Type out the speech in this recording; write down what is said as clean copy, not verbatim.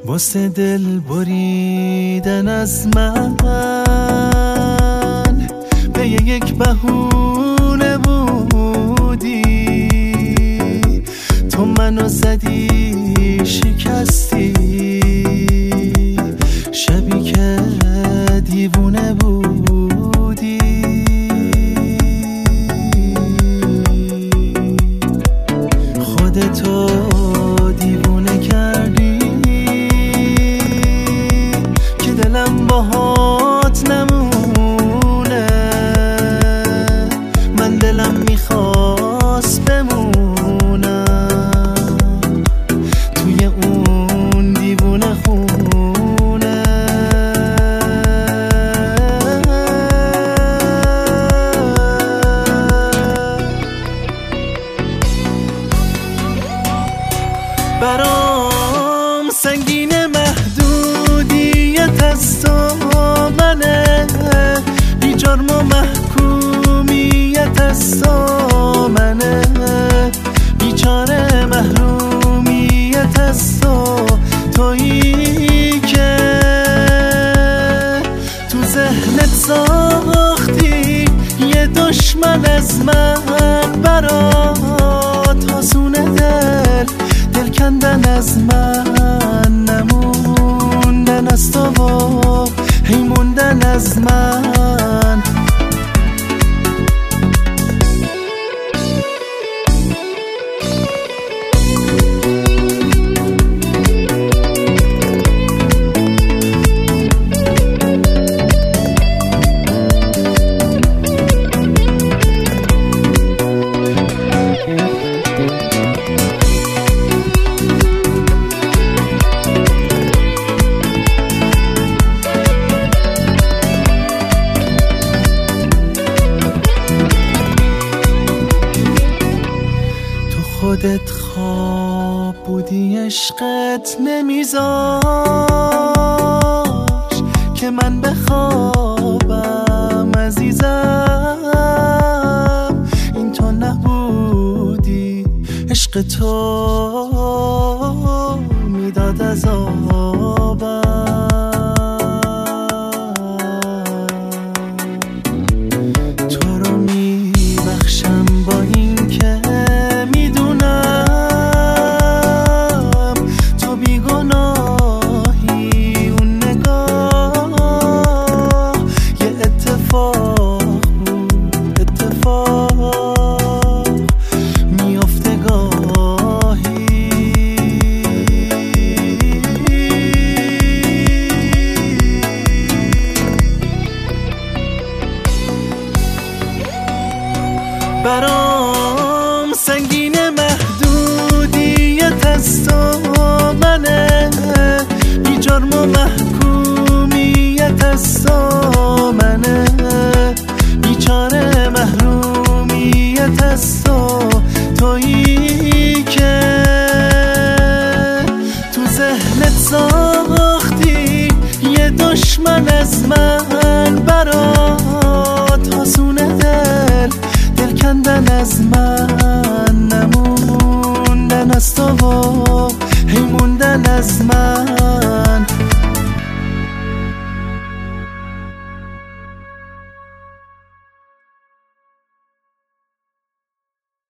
واسه دل بریدن از من به یک بهونه بودی، تو منو زدی شکستی، شبی که دیوونه بودی. خودتو دیوونه کردی که دلم باهات نمونه، من دلم میخواست بمونم توی اون دیوونه خونه. برام سنگین محدودیت از تو منه، بی جرم و محکومیت از تو منه، بیچاره محرومیت از تو، تویی که تو ذهنت ساختی یه دشمن از من، برات آسونه دل کندن از من، نموندن از تو و هی موندن از من. خودت خواب بودی، عشقت نمیذاش که من بخوابم عزیزم، این تو نبودی، عشق تو میداد عذابم. تو رو میبخشم با این که برام سنگین محدودیت از تو منه، بی جرم و محکومیت از تو منه، بیچاره محرومیت از تو، تویی که تو ذهنت ساختی یه دشمن از من، برات آسونه دل کندن از من، نموندن از تو و هی موندن از من.